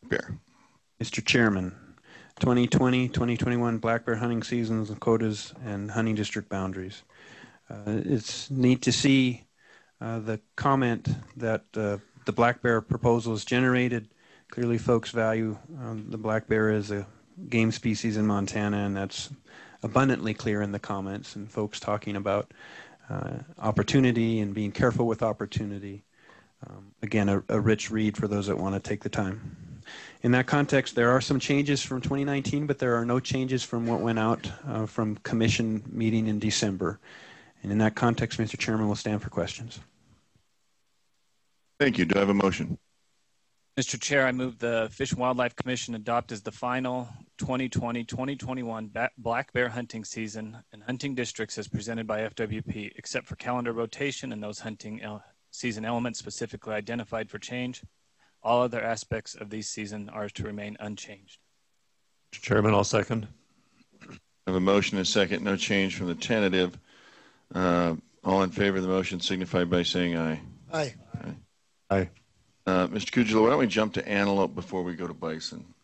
bear. Mr. Chairman, 2020-2021 black bear hunting seasons and quotas and hunting district boundaries. It's neat to see the comment that the black bear proposal has generated. Clearly folks value the black bear as a game species in Montana, and that's abundantly clear in the comments, and folks talking about opportunity and being careful with opportunity. Again, a rich read for those that want to take the time. In that context, there are some changes from 2019, but there are no changes from what went out from commission meeting in December. And in that context, Mr. Chairman, we'll stand for questions. Thank you. Do I have a motion? Mr. Chair, I move the Fish and Wildlife Commission adopt as the final 2020-2021 black bear hunting season and hunting districts as presented by FWP, except for calendar rotation and those hunting season elements specifically identified for change. All other aspects of these season are to remain unchanged. Mr. Chairman, I'll second. I have a motion and a second. No change from the tentative. All in favor of the motion signify by saying aye. Aye. Aye. Mr. Kudlow, why don't we jump to antelope before we go to bison?